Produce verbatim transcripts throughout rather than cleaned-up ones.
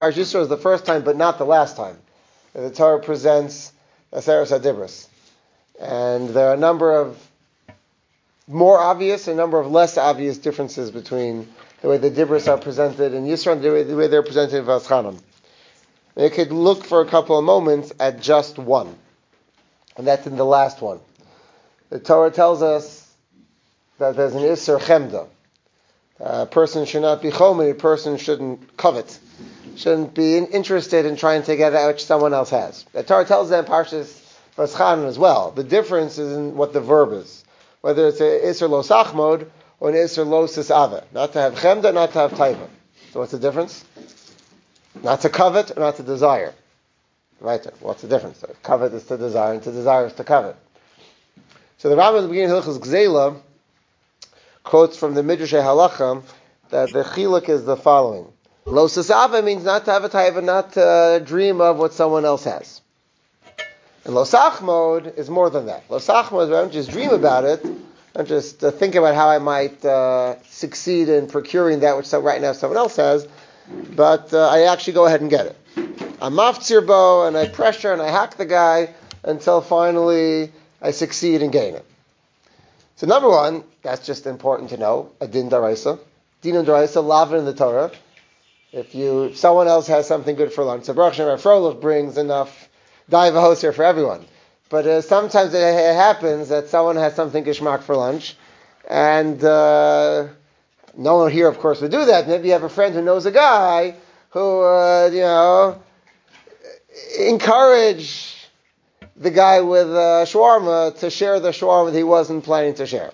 Parshat Yisro is the first time, but not the last time, that the Torah presents Aseres HaDibros. And there are a number of more obvious and a number of less obvious differences between the way the Dibros are presented in Yisro and the way, the way they're presented in Va'aschanan. You could look for a couple of moments at just one, and that's in the last one. The Torah tells us that there's an Isser Chemda. A person should not be chomer, a person shouldn't covet, shouldn't be interested in trying to get that which someone else has. The Torah tells that in Parshas Va'aschanan as well. The difference is in what the verb is. Whether it's an Isser lo sachmod or an Isser lo sisave. Not to have chemda, not to have taiva. So what's the difference? Not to covet or not to desire. Right? What's the difference? So covet is to desire and to desire is to covet. So the Rambam at the beginning of Hilchos Gzeila quotes from the Midrash Halacha that the chiluk is the following. Lo sisave means not to have a taiva, not to dream of what someone else has. And lo sachmod is more than that. Lo sachmod is I don't just dream about it, I don't just uh, think about how I might uh, succeed in procuring that which so right now someone else has, but uh, I actually go ahead and get it. I'm maftzir bo, and I pressure and I hack the guy until finally I succeed in getting it. So number one, that's just important to know, a din daraisa. Din daraisa, lavin in the Torah. If you, if someone else has something good for lunch, so Baruch Shem Frolov brings enough daiva hos here for everyone. But uh, sometimes it, it happens that someone has something geschmack for lunch, and uh, no one here, of course, would do that. Maybe you have a friend who knows a guy who, uh, you know, encourage the guy with uh, shawarma to share the shawarma that he wasn't planning to share.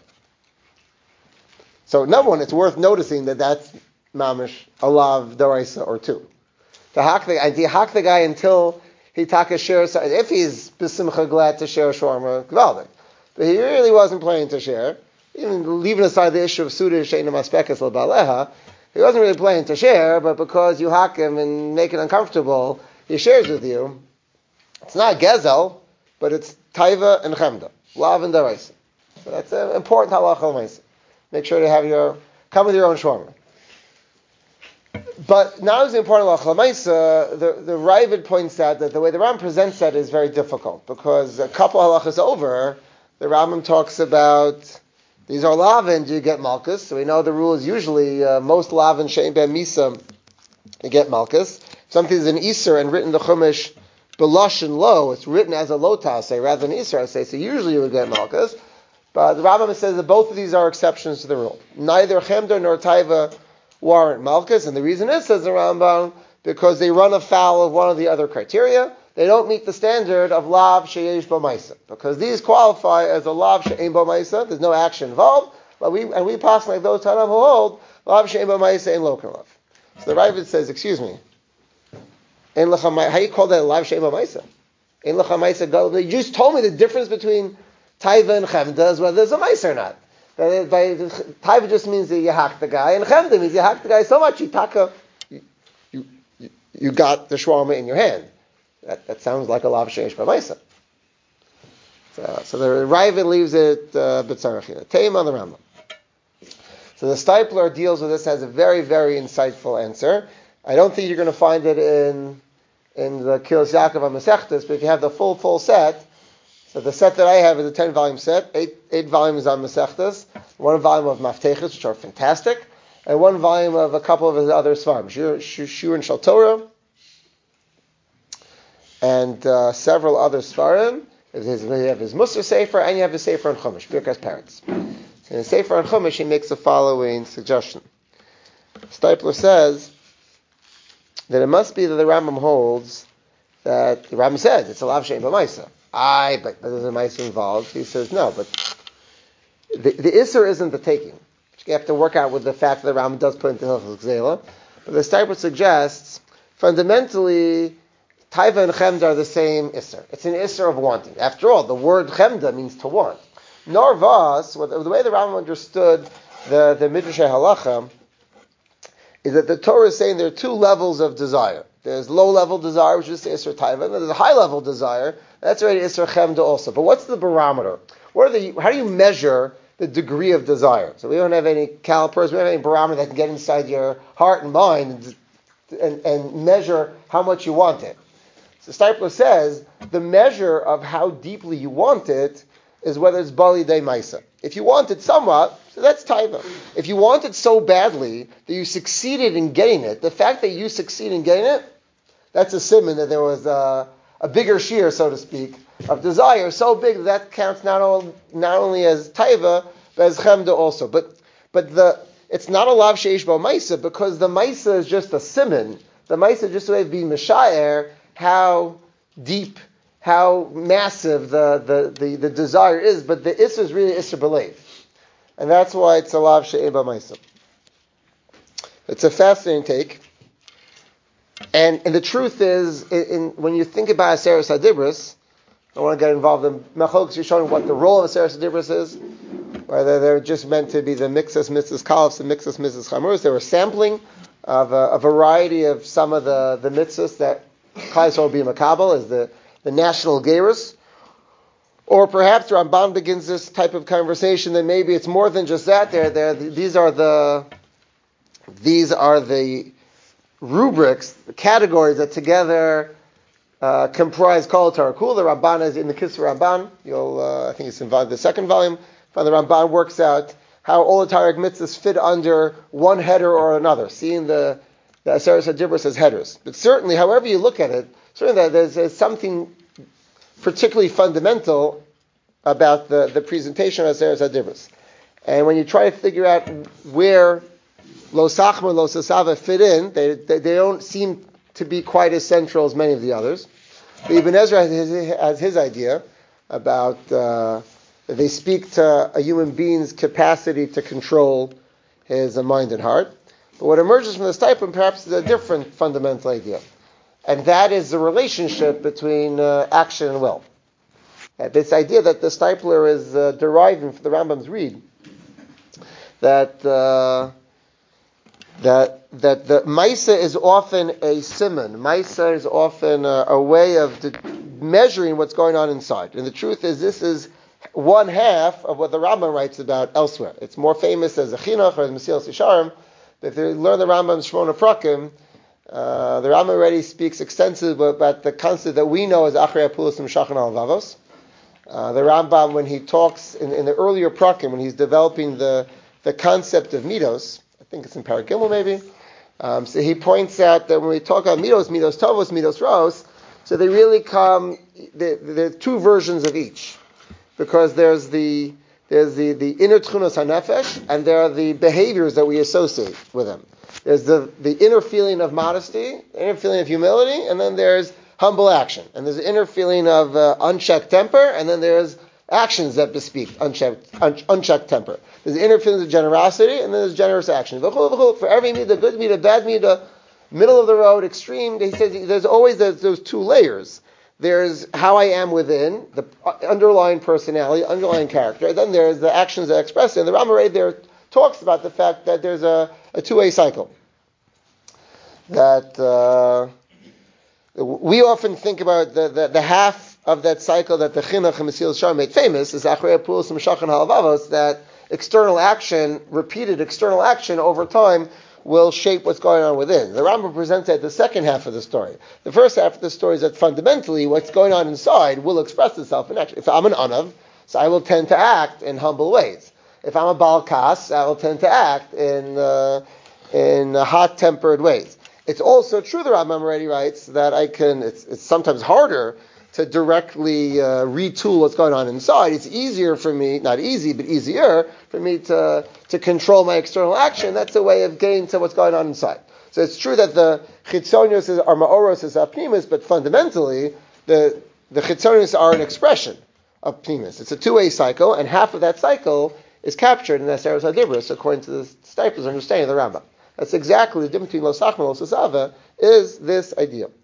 So number one, it's worth noticing that that's mamish a lav daraisa or two. To hack the, and to hack the guy until he taka shares, if he's b'simcha glad to share shawarma, gvaldik. But he really wasn't planning to share. Even leaving aside the issue of suda she'ena maspekes l'baleha, he wasn't really planning to share, but because you hack him and make it uncomfortable, he shares with you. It's not gezel, but it's taiva and chemda, lav and daraisa. So that's an important halacha l'maisa. Make sure to have your, come with your own shawarma. But now is the important halacha l'maisa. The the Ravid points out that the way the Rambam presents that is very difficult because a couple halachas over, the Rambam talks about these are lavin, you get malchus. So we know the rule is usually uh, most lavin she'en ben misa, you get malchus. Something is an iser and written the chumash b'lashon lo. It's written as a lota say rather than iser say. So usually you would get malchus. But the Rambam says that both of these are exceptions to the rule. Neither chemda nor taiva warrant malchus, and the reason is, says the Rambam, because they run afoul of one of the other criteria. They don't meet the standard of lav sheyesh b'maisa, because these qualify as a lav she'ein b'maisa. There's no action involved, but we and we pass like those Tanam who hold lav she'ein b'maisa in lokan lav. So the Ravid says, excuse me, ein lecha, how you call that lav she'ein b'maisa? Ein lecha maisa. You just told me the difference between taiva and chemda is whether there's a maisa or not. By, by, taiva just means that you hack the guy, and chemda means you hack the guy so much you taka, you, you, you got the shawarma in your hand. That, that sounds like a lav sheyesh b'maisa. So, so the Ravid leaves it b'tzarachina. Teim on the Rambam. So the Stipler deals with this, has a very, very insightful answer. I don't think you're going to find it in in the Kilos Yaakov HaMasechtas, but if you have the full, full set. So the set that I have is a ten-volume set, eight, eight volumes on Masechtas, one volume of Mafteches, which are fantastic, and one volume of a couple of his other Svarim, Shur, Shur and Shal Torah, and uh, several other Svarim. You have his Musar Sefer, and you have his Sefer on Chumash, Birkas Parents. In the Sefer on Chumash, he makes the following suggestion. Stipler says that it must be that the Rambam holds that, the Rambam says, it's a lav she'ein b'maisa. I, but there's a mice involved. He says, no, but the, the Isser isn't the taking. You have to work out with the fact that the Rambam does put into Hilchos Gzeila. But the Stipler suggests, fundamentally, Taiva and Chemda are the same Isser. It's an Isser of wanting. After all, the word Chemda means to want. Norvas, the way the Rambam understood the, the Midrash Halacha, is that the Torah is saying there are two levels of desire. There's low-level desire, which is Isser Taiva, and there's a high-level desire, that's already Isser Chemda also. But what's the barometer? What are the? How do you measure the degree of desire? So we don't have any calipers, we don't have any barometer that can get inside your heart and mind and and, and measure how much you want it. So Steipler says the measure of how deeply you want it is whether it's Bali de Maisa. If you want it somewhat, so that's Taiva. If you want it so badly that you succeeded in getting it, the fact that you succeed in getting it, that's a simon that there was a, a bigger shear, so to speak, of desire, so big that, that counts not, all, not only as Taiva, but as Chemda also. But but the it's not a Lav Sheish Bo Maisa, because the Maisa is just a simon. The Maisa is just a way of being Meshaer, how deep, how massive the, the, the, the desire is, but the Issa is really Issa B'Leiv. And that's why it's a Lav She'eh B'Maisa. It's a fascinating take. And, and the truth is, in, in, when you think about Aseres HaDibros, I don't want to get involved in Mechlokas, you're showing what the role of Aseres HaDibros is, whether they're just meant to be the Mixas, Mitzvahs, Kalifs, and Mixas, Mitzvahs, Chamurus. They were sampling of a, a variety of some of the, the mitzvahs that Klal Yisrael will be Makabel as the, the national gerus. Or perhaps Ramban begins this type of conversation that maybe it's more than just that. They're, they're, these are the these are the rubrics, the categories that together uh, comprise Kol Torah Kul. The Ramban is in the Kisra Ramban. You'll, uh, I think it's in the second volume. The Ramban works out how all the Tarek mitzvahs fit under one header or another, seeing the, the Aseres HaDibros as headers. But certainly, however you look at it, certainly there's, there's something particularly fundamental about the, the presentation of Aseres HaDibros. And when you try to figure out where Lo Sachma and Lo Sasava fit in, they, they, they don't seem to be quite as central as many of the others. But Ibn Ezra has his, has his idea about... Uh, They speak to a human being's capacity to control his mind and heart. But what emerges from this type, perhaps, is a different fundamental idea. And that is the relationship between uh, action and will. Uh, this idea that the Steipler is uh, deriving from the Rambam's read, that uh, that that the Maisa is often a simon. Maisa is often a, a way of de- measuring what's going on inside. And the truth is, this is one half of what the Rambam writes about elsewhere. It's more famous as a Chinuch or as Mesilas Yesharim. But if you learn the Rambam's Shmona Prakim, uh, the Rambam already speaks extensively about the concept that we know as Achrei Apulos Meshachan Al Vavos. Uh, the Rambam, when he talks in, in the earlier Prakim, when he's developing the, the concept of Midos, I think it's in Parag Gimel maybe, um, so he points out that when we talk about Midos, Midos Tovos, Midos Ros, so they really come, there are two versions of each. Because there's the there's the, the inner tchunos hanefesh, and there are the behaviors that we associate with them. There's the, the inner feeling of modesty, the inner feeling of humility, and then there's humble action. And there's the inner feeling of uh, unchecked temper, and then there's actions that bespeak unchecked, un- unchecked temper. There's the inner feeling of generosity, and then there's generous action. For every midah, good midah, bad midah, middle of the road, extreme, he says there's always those, those two layers. There's how I am within, the underlying personality, underlying character. Then there's the actions that express it. And the Rambam there talks about the fact that there's a, a two-way cycle. That uh, we often think about the, the, the half of that cycle that the Chinuch and Mesilas Yesharim made famous is Achrei Apulos Meshachan Halavavos, that external action, repeated external action over time will shape what's going on within. The Rambam presents that the second half of the story. The first half of the story is that fundamentally what's going on inside will express itself in action. If I'm an Anav, so I will tend to act in humble ways. If I'm a Baal Kas, I will tend to act in uh, in uh, hot-tempered ways. It's also true, the Rambam already writes, that I can, it's, it's sometimes harder to directly uh, retool what's going on inside. It's easier for me, not easy, but easier for me to, to control my external action. That's a way of getting to what's going on inside. So it's true that the chitzonios are ma'oros is apnimis, but fundamentally, the, the chitzonios are an expression of pnimis. It's a two-way cycle, and half of that cycle is captured in Aseres HaDibros, according to the Steipler's understanding of the Rambam. That's exactly the difference between Lo Sachma and Lo Sasava, is this idea.